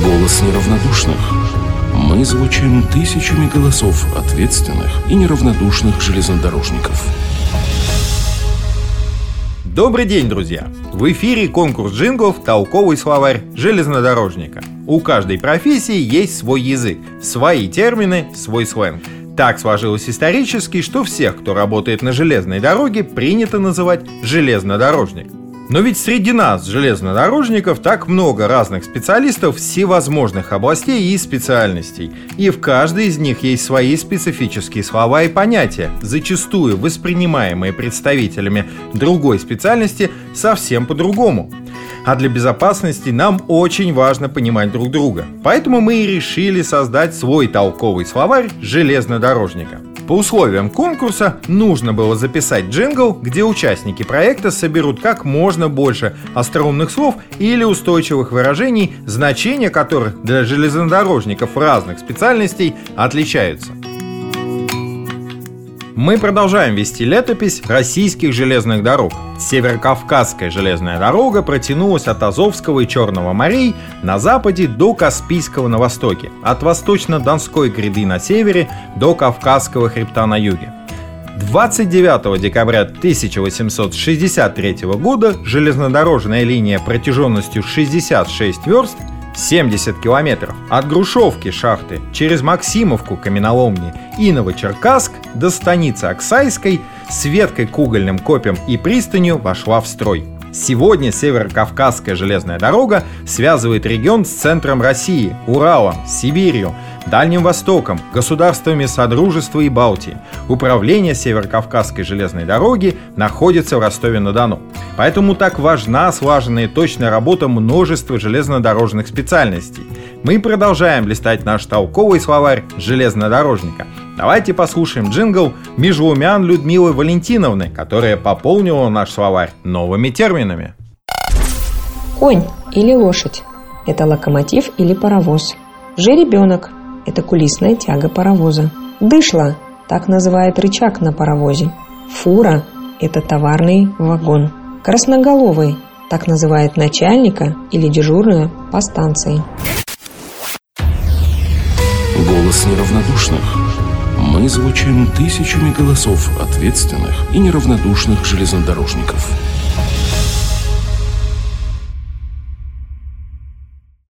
Голос неравнодушных. Мы звучим тысячами голосов ответственных и неравнодушных железнодорожников. Добрый день, друзья! В эфире конкурс джинглов «Толковый словарь железнодорожника». У каждой профессии есть свой язык, свои термины, свой сленг. Так сложилось исторически, что всех, кто работает на железной дороге, принято называть железнодорожник. Но ведь среди нас, железнодорожников, так много разных специалистов всевозможных областей и специальностей. И в каждой из них есть свои специфические слова и понятия, зачастую воспринимаемые представителями другой специальности совсем по-другому. А для безопасности нам очень важно понимать друг друга. Поэтому мы и решили создать свой толковый словарь железнодорожника. По условиям конкурса нужно было записать джингл, где участники проекта соберут как можно больше остроумных слов или устойчивых выражений, значения которых для железнодорожников разных специальностей отличаются. Мы продолжаем вести летопись российских железных дорог. Северокавказская железная дорога протянулась от Азовского и Черного морей на западе до Каспийского на востоке, от восточно-донской гряды на севере до Кавказского хребта на юге. 29 декабря 1863 года железнодорожная линия протяженностью 66 верст 70 километров от Грушевки шахты через Максимовку каменоломни и Новочеркасск до станицы Оксайской с веткой к угольным копьям и пристанью вошла в строй. Сегодня Северокавказская железная дорога связывает регион с центром России, Уралом, Сибирью, Дальним Востоком, государствами Содружества и Балтии. Управление Северокавказской железной дороги находится в Ростове-на-Дону. Поэтому так важна слаженная и точная работа множества железнодорожных специальностей. Мы продолжаем листать наш толковый словарь железнодорожника. Давайте послушаем джингл Межлумян Людмилы Валентиновны, которая пополнила наш словарь новыми терминами. Конь или лошадь – это локомотив или паровоз. Жеребенок – это кулисная тяга паровоза. Дышло – так называют рычаг на паровозе. Фура – это товарный вагон. Красноголовый – так называют начальника или дежурную по станции. Голос неравнодушных. Мы звучим тысячами голосов ответственных и неравнодушных железнодорожников.